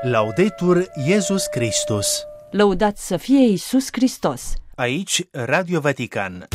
Laudetur Iesus Christus. Lăudat să fie Iisus Hristos! Aici Radio Vatican.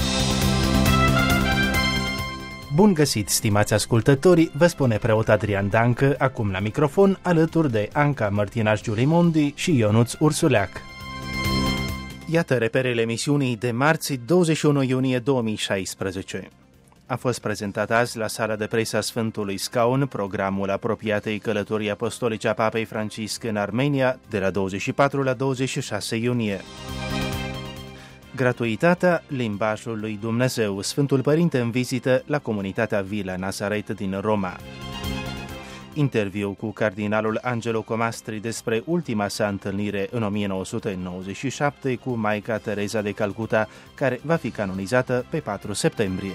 Bun găsit, stimați ascultători, vă spune preot Adrian Dancă, acum la microfon, alături de Anca Mărtinaș-Giurimondi și Ionuț Ursuleac. Iată reperele emisiunii de marți, 21 iunie 2016. A fost prezentat azi la sala de presă a Sfântului Scaun programul apropiatei călătorii apostolice a Papei Francisc în Armenia de la 24 la 26 iunie. Gratuitatea, limbajul lui Dumnezeu, Sfântul Părinte în vizită la comunitatea Villa Nazaret din Roma. Interviu cu cardinalul Angelo Comastri despre ultima sa întâlnire în 1997 cu Maica Tereza de Calcuta, care va fi canonizată pe 4 septembrie.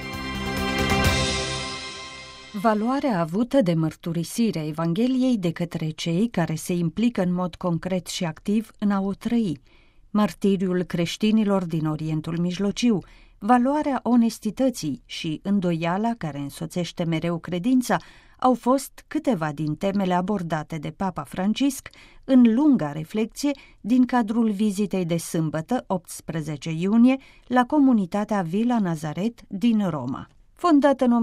Valoarea avută de mărturisirea Evangheliei de către cei care se implică în mod concret și activ în a o trăi, martiriul creștinilor din Orientul Mijlociu, valoarea onestității și îndoiala care însoțește mereu credința au fost câteva din temele abordate de Papa Francisc în lunga reflecție din cadrul vizitei de sâmbătă, 18 iunie, la comunitatea Villa Nazaret din Roma. Fondată în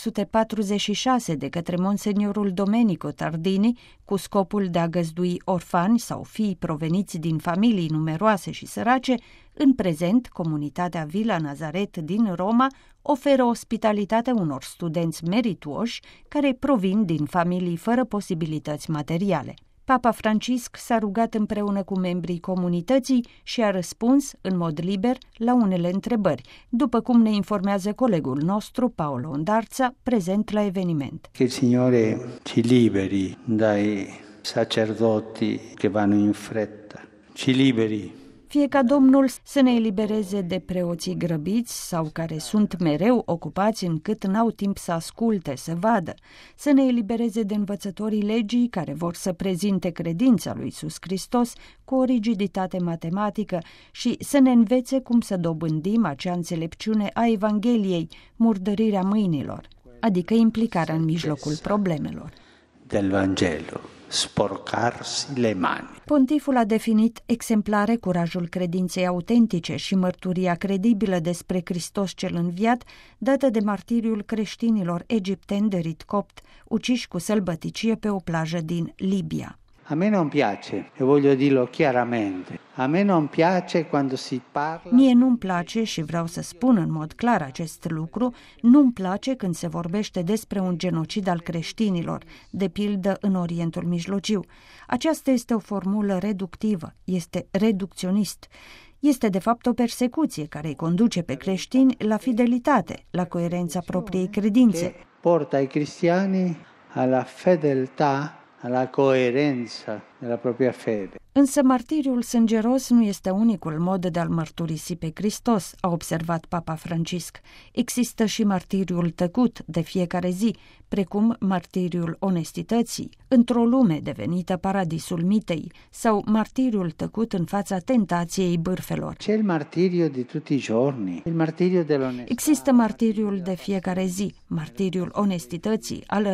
1946 de către Monseniorul Domenico Tardini, cu scopul de a găzdui orfani sau fii proveniți din familii numeroase și sărace, în prezent, comunitatea Villa Nazaret din Roma oferă ospitalitate unor studenți merituoși care provin din familii fără posibilități materiale. Papa Francisc s-a rugat împreună cu membrii comunității și a răspuns în mod liber la unele întrebări, după cum ne informează colegul nostru, Paolo Ondarța, prezent la eveniment. Che il Signore ci liberi dai sacerdoti che vanno in fretta, ci liberi. Fie ca Domnul să ne elibereze de preoții grăbiți sau care sunt mereu ocupați încât n-au timp să asculte, să vadă, să ne elibereze de învățătorii legii care vor să prezinte credința lui Iisus Hristos cu o rigiditate matematică și să ne învețe cum să dobândim acea înțelepciune a Evangheliei, murdărirea mâinilor, adică implicarea în mijlocul problemelor. Del Vangelo. Sporcarsi le mani. Pontiful a definit exemplare curajul credinței autentice și mărturia credibilă despre Hristos cel înviat, dată de martiriul creștinilor egipteni de rit copt, uciși cu sălbăticie pe o plajă din Libia. A me non piace, e voglio dirlo chiaramente, a me non piace quando si parla... Mie nu-mi place și vreau să spun în mod clar acest lucru, nu-mi place când se vorbește despre un genocid al creștinilor, de pildă în Orientul Mijlociu. Aceasta este o formulă reductivă, este reducționist. Este de fapt o persecuție care îi conduce pe creștini la fidelitate, la coerența propriei credințe. Porta ai cristiani alla fedeltà, alla coerenza della propria fede. Însă martiriul sângeros nu este unicul mod de a-L mărturisi pe Hristos, a observat Papa Francisc. Există și martiriul tăcut de fiecare zi, precum martiriul onestității, într-o lume devenită paradisul mitei, sau martiriul tăcut în fața tentației bârfelor. C'è il martirio di tutti i giorni, il martirio dell'onestà. Există martiriul de fiecare zi, martiriul onestității, al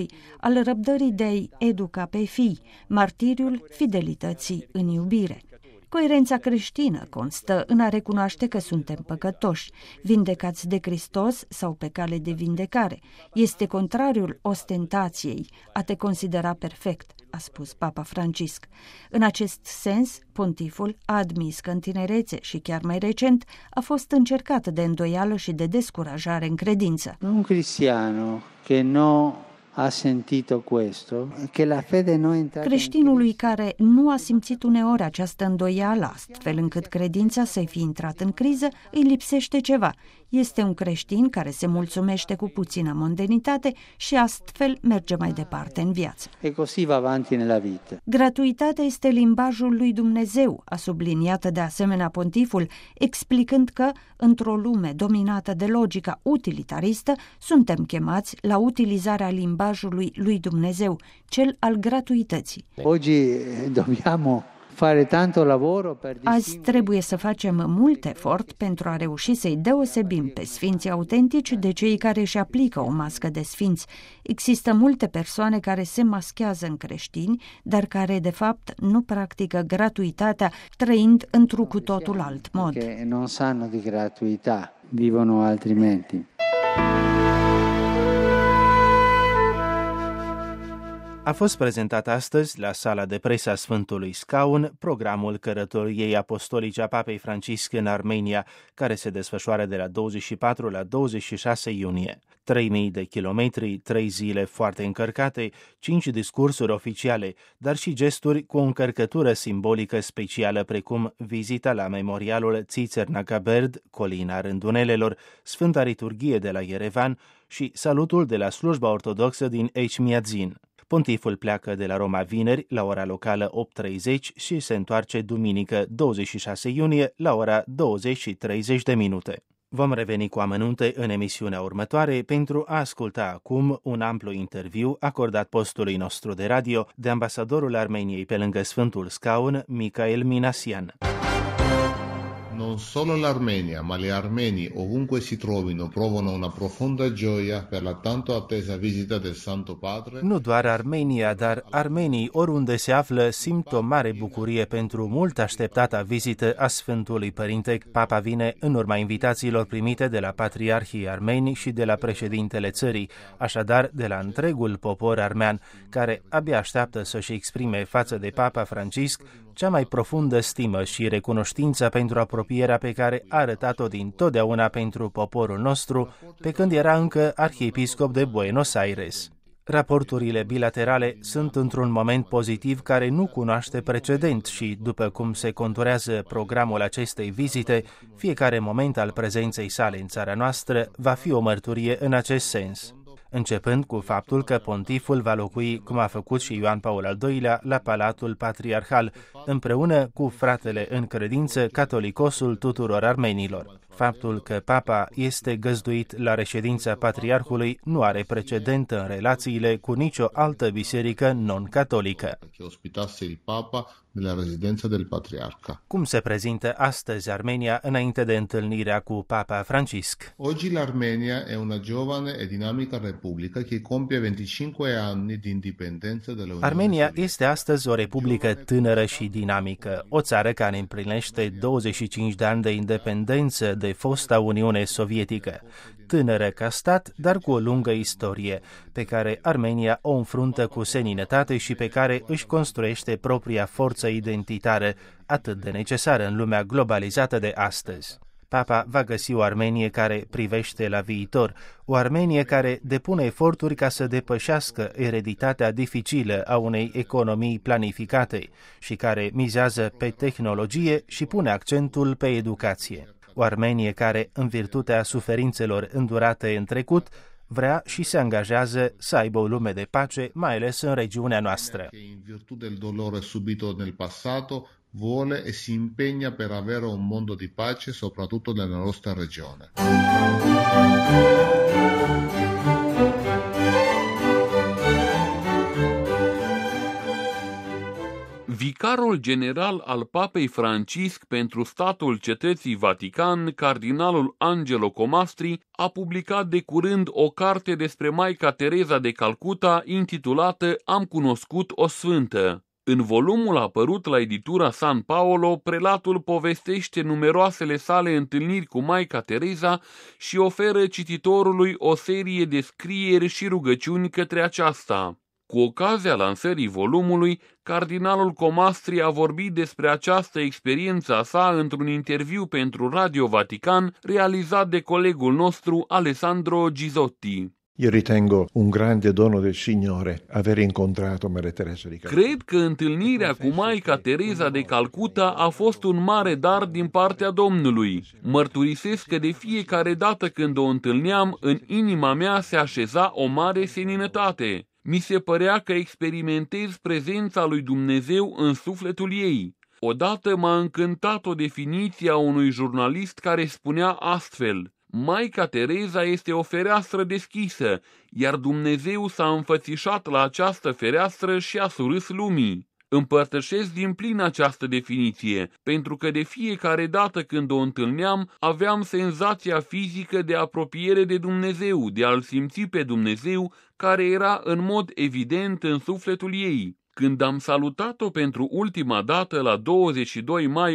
răbdării de a-i educa pe fii, martiriul fidelității în iubire. Coerența creștină constă în a recunoaște că suntem păcătoși, vindecați de Hristos sau pe cale de vindecare. Este contrariul ostentației, a te considera perfect, a spus Papa Francisc. În acest sens, pontiful a admis că în tinerețe și chiar mai recent a fost încercată de îndoială și de descurajare în credință. Un cristiano che no ha sentito questo, che la fede non entra. Creștinului care nu a simțit uneori această îndoială, astfel încât credința să-i fi intrat în criză, îi lipsește ceva. Este un creștin care se mulțumește cu puțină mondenitate și astfel merge mai departe în viață. E così va avanti nella vita. Gratuitatea este limbajul lui Dumnezeu, a subliniat de asemenea pontiful, explicând că, într-o lume dominată de logica utilitaristă, suntem chemați la utilizarea limbajului lui Dumnezeu, cel al gratuității. Oggi dobbiamo fare tanto lavoro per Azi trebuie să facem mult efort pentru a reuși să-i deosebim pe sfinții autentici de cei care își aplică o mască de sfinți. Există multe persoane care se maschează în creștini, dar care de fapt nu practică gratuitatea, trăind într-un cu totul alt mod. Che non sanno di gratuità, vivono altrimenti. A fost prezentat astăzi la sala de presă a Sfântului Scaun programul călătoriei apostolice a Papei Francisc în Armenia, care se desfășoară de la 24 la 26 iunie. 3000 de kilometri, 3 zile foarte încărcate, 5 discursuri oficiale, dar și gesturi cu o încărcătură simbolică specială, precum vizita la memorialul Țățărnaca-Berd, colina Rândunelelor, Sfânta Liturghie de la Yerevan și salutul de la slujba ortodoxă din Echmiadzin. Pontiful pleacă de la Roma vineri la ora locală 8:30 și se întoarce duminică 26 iunie la ora 20:30. Vom reveni cu amănunte în emisiunea următoare pentru a asculta acum un amplu interviu acordat postului nostru de radio de ambasadorul Armeniei pe lângă Sfântul Scaun, Michael Minasian. Non solo l'Armenia, ma gli armeni ovunque si trovino provano una profonda gioia per la tanto attesa visita del Santo Padre. Nu doar Armenia, dar armenii oriunde se află simt o mare bucurie pentru mult așteptata vizită a Sfântului Părinte. Papa vine în urma invitațiilor primite de la patriarhii armeni și de la președintele țării, așadar de la întregul popor armean, care abia așteaptă să-și exprime față de Papa Francisc cea mai profundă stimă și recunoștință pentru apropierea pe care a arătat-o dintotdeauna pentru poporul nostru, pe când era încă arhiepiscop de Buenos Aires. Raporturile bilaterale sunt într-un moment pozitiv care nu cunoaște precedent și, după cum se conturează programul acestei vizite, fiecare moment al prezenței sale în țara noastră va fi o mărturie în acest sens. Începând cu faptul că pontiful va locui, cum a făcut și Ioan Paul al II-lea, la Palatul Patriarhal, împreună cu fratele în credință, catolicosul tuturor armenilor. Faptul că papa este găzduit la reședința patriarhului nu are precedent în relațiile cu nicio altă biserică non-catolică. Nella residenza del Patriarca. Cum se prezintă astăzi Armenia înainte de întâlnirea cu Papa Francisc? Oggi l'Armenia è una giovane e dinamica repubblica che compie 25 anni di indipendenza dell'Unione. Armenia este astăzi o republică tânără și dinamică, o țară care împlinește 25 de ani de independență de fosta Uniune Sovietică. Tânără ca stat, dar cu o lungă istorie, pe care Armenia o înfruntă cu seninătate și pe care își construiește propria forță identitară, atât de necesară în lumea globalizată de astăzi. Papa va găsi o Armenie care privește la viitor, o Armenie care depune eforturi ca să depășească ereditatea dificilă a unei economii planificate și care mizează pe tehnologie și pune accentul pe educație. O Armenie care, în virtutea suferințelor îndurate în trecut, vrea și se angajează să aibă o lume de pace, mai ales în regiunea noastră. In virtù del dolore subito nel passato, vuole e si impegna per avere un mondo di pace, soprattutto nella nostra regione. Vicarul general al Papei Francisc pentru statul Cetății Vatican, cardinalul Angelo Comastri, a publicat de curând o carte despre Maica Tereza de Calcuta intitulată Am cunoscut o sfântă. În volumul apărut la editura San Paolo, prelatul povestește numeroasele sale întâlniri cu Maica Tereza și oferă cititorului o serie de scrieri și rugăciuni către aceasta. Cu ocazia lansării volumului, cardinalul Comastri a vorbit despre această experiență a sa într-un interviu pentru Radio Vatican realizat de colegul nostru Alessandro Gisotti. Io ritengo un grande dono del Signore aver incontrato Maria Teresa di Calcutta. Cred că întâlnirea cu Maica Tereza de Calcuta a fost un mare dar din partea Domnului. Mărturisesc că de fiecare dată când o întâlneam, în inima mea se așeza o mare seninătate. Mi se părea că experimentez prezența lui Dumnezeu în sufletul ei. Odată m-a încântat o definiție a unui jurnalist care spunea astfel: Maica Tereza este o fereastră deschisă, iar Dumnezeu s-a înfățișat la această fereastră și a surâs lumii. Împărtășesc din plin această definiție, pentru că de fiecare dată când o întâlneam, aveam senzația fizică de apropiere de Dumnezeu, de a-L simți pe Dumnezeu, care era în mod evident în sufletul ei. Când am salutat-o pentru ultima dată la 22 mai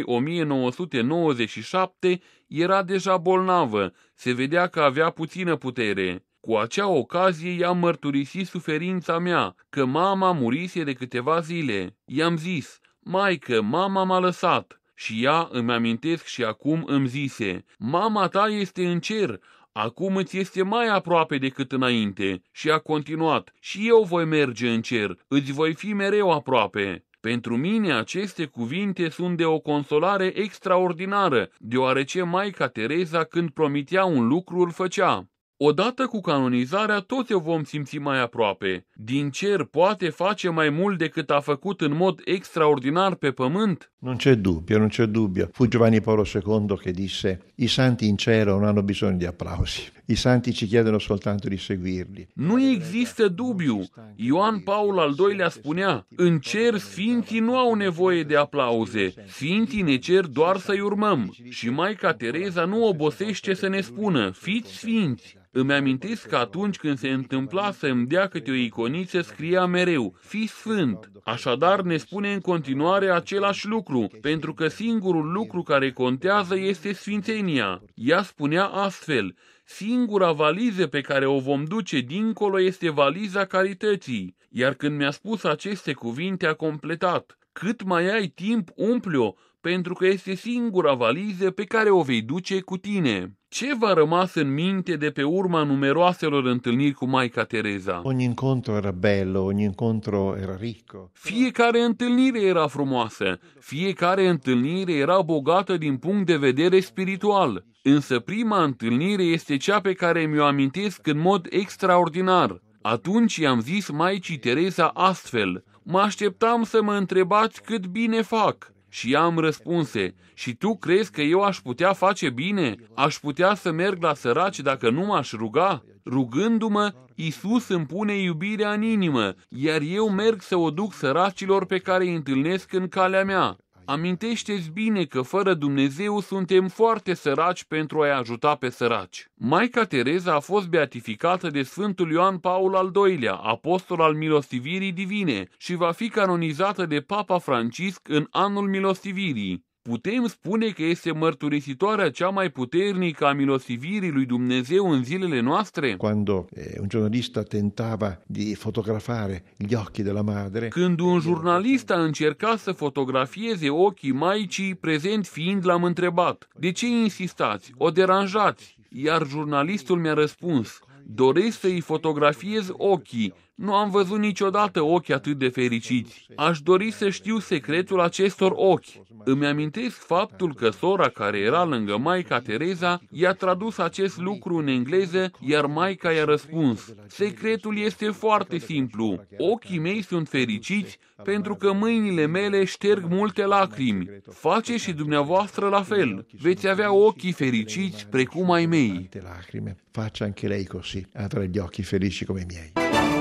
1997, era deja bolnavă, se vedea că avea puțină putere. Cu acea ocazie i-am mărturisit suferința mea, că mama murise de câteva zile. I-am zis: maică, mama m-a lăsat. Și ea, îmi amintesc și acum, îmi zise: mama ta este în cer, acum îți este mai aproape decât înainte. Și a continuat: și eu voi merge în cer, îți voi fi mereu aproape. Pentru mine aceste cuvinte sunt de o consolare extraordinară, deoarece Maica Tereza, când promitea un lucru, îl făcea. Odată cu canonizarea, toți o vom simți mai aproape. Din cer poate face mai mult decât a făcut în mod extraordinar pe pământ? Non c'è dubbio. Fu Giovanni Paolo II che disse: i santi in cielo non hanno bisogno di applausi. I santi ci chiedono soltanto di seguirli. Nu există dubiu. Ioan Paul al II-lea spunea: în cer sfinții nu au nevoie de aplauze. Sfinții ne cer doar să-i urmăm. Și Maica Tereza nu obosește să ne spună: fiți sfinți. Îmi amintesc că atunci când se întâmpla să îmi dea câte o iconiță, scria mereu: fii sfânt. Așadar ne spune în continuare același lucru, pentru că singurul lucru care contează este sfințenia. Ea spunea astfel: singura valiză pe care o vom duce dincolo este valiza carității. Iar când mi-a spus aceste cuvinte, a completat: cât mai ai timp, umple-o, pentru că este singura valiză pe care o vei duce cu tine. Ce v-a rămas în minte de pe urma numeroaselor întâlniri cu Maica Tereza? Ogni incontro era bello, ogni incontro era ricco. Fiecare întâlnire era frumoasă, fiecare întâlnire era bogată din punct de vedere spiritual. Însă prima întâlnire este cea pe care mi-o amintesc în mod extraordinar. Atunci i-am zis Maicii Tereza astfel: mă așteptam să mă întrebați cât bine fac. Și ea îmi răspunse: și tu crezi că eu aș putea face bine? Aș putea să merg la săraci dacă nu m-aș ruga? Rugându-mă, Iisus îmi pune iubirea în inimă, iar eu merg să o duc săracilor pe care îi întâlnesc în calea mea. Amintește-ți bine că fără Dumnezeu suntem foarte săraci pentru a-i ajuta pe săraci. Maica Tereza a fost beatificată de Sfântul Ioan Paul al II-lea, apostol al milostivirii divine, și va fi canonizată de Papa Francisc în anul milostivirii. Putem spune că este mărturisitoarea cea mai puternică a milostivirii lui Dumnezeu în zilele noastre? Quando un giornalista tentava di fotografare gli occhi della madre. Când un jurnalist a încercat să fotografieze ochii Maicii, prezent fiind, l-am întrebat: de ce insistați? O deranjați? Iar jurnalistul mi-a răspuns: doresc să-i fotografiez ochii. Nu am văzut niciodată ochi atât de fericiți. Aș dori să știu secretul acestor ochi. Îmi amintesc faptul că sora care era lângă Maica Tereza i-a tradus acest lucru în engleză, iar Maica i-a răspuns: secretul este foarte simplu. Ochii mei sunt fericiți pentru că mâinile mele șterg multe lacrimi. Face și dumneavoastră la fel. Veți avea ochii fericiți precum ai mei. Faccia anche lei così, avrà gli occhi felici come i miei.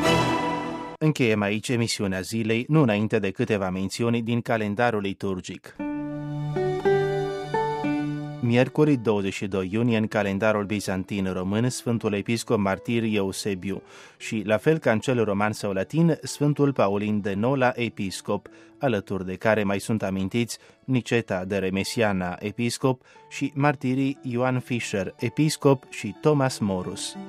Încheiem aici emisiunea zilei, nu înainte de câteva mențiuni din calendarul liturgic. Miercuri 22 iunie în calendarul bizantin român, Sfântul Episcop Martir Eusebiu și, la fel ca în cel roman sau latin, Sfântul Paulin de Nola, episcop, alături de care mai sunt amintiți Niceta de Remesiana, episcop, și martirii Ioan Fischer, episcop, și Thomas Morus.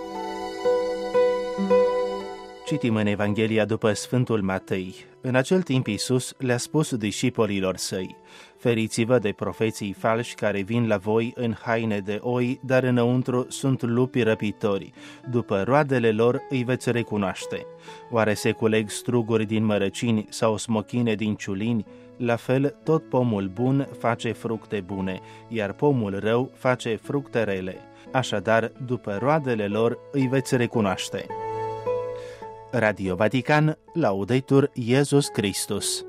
Citim în Evanghelia după Sfântul Matei. În acel timp Iisus le-a spus discipolilor săi: feriți-vă de profeții falși care vin la voi în haine de oi, dar înăuntru sunt lupi răpitori. După roadele lor îi veți recunoaște. Oare se culeg struguri din mărăcini sau smochine din ciulini? La fel, tot pomul bun face fructe bune, iar pomul rău face fructe rele. Așadar, după roadele lor îi veți recunoaște. Radio Vatican, Laudetur Iesus Christus.